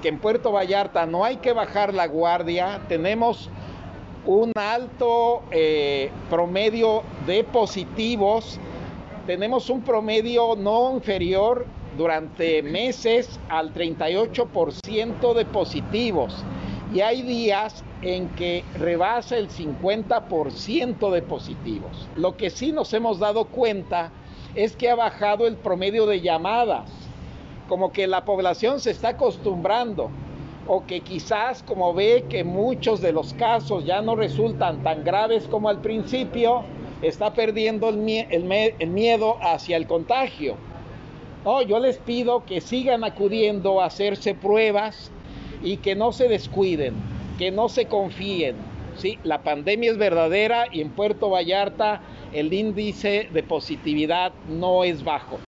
que en Puerto Vallarta no hay que bajar la guardia. Tenemos un alto promedio de positivos. Tenemos un promedio no inferior durante meses al 38% de positivos. Y hay días en que rebasa el 50% de positivos. Lo que sí nos hemos dado cuenta es que ha bajado el promedio de llamadas, como que la población se está acostumbrando, o que quizás como ve que muchos de los casos ya no resultan tan graves como al principio, está perdiendo el miedo hacia el contagio. No, yo les pido que sigan acudiendo a hacerse pruebas y que no se descuiden, que no se confíen. Sí, la pandemia es verdadera y en Puerto Vallarta el índice de positividad no es bajo.